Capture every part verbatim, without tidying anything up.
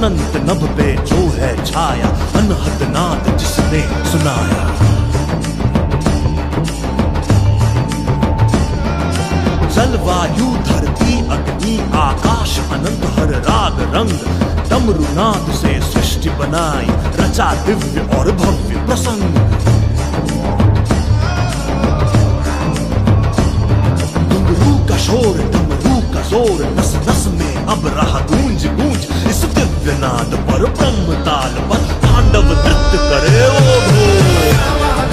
अनंत नभ पे जो है छाया, अनहद नाद जिसने सुनाया। जल वायु धरती अग्नि आकाश अनंत हर राग रंग, डमरू नाद से सृष्टि बनाई, रचा दिव्य और भव्य प्रसंग। घुंघरू का शोर डमरू का जोर, नस नस में अब रहा गूंज गूंज, इस दिव्य नाद पर ब्रह्म ताल पर तांडव नृत्य करे ओ घोर।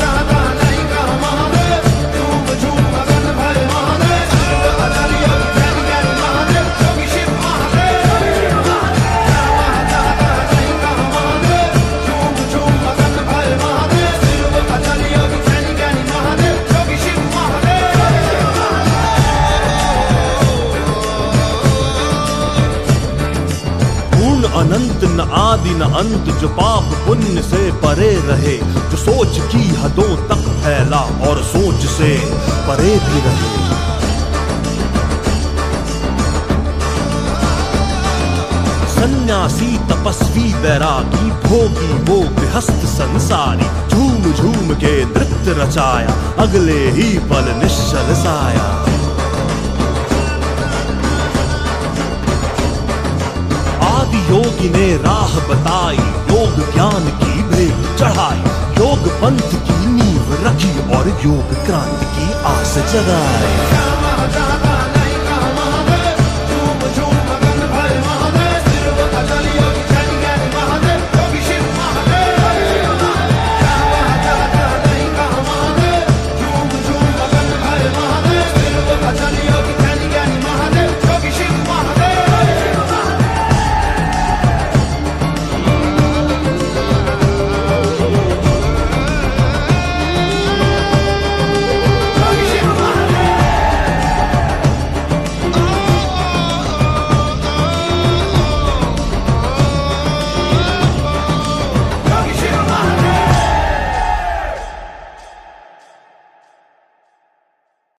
अनंत न आदि न अंत, जो पाप पुण्य से परे रहे, जो सोच की हदों तक फैला और सोच से परे भी रहे। सन्यासी तपस्वी बैरागी भोगी वो गृहस्थ संसारी, झूम झूम के नृत्य रचाया, अगले ही पल निश्चल साया। योगी ने राह बताई, योग ज्ञान की भेंट चढ़ाई, योग पंथ की नींव रखी और योग क्रांति की आस जगाई।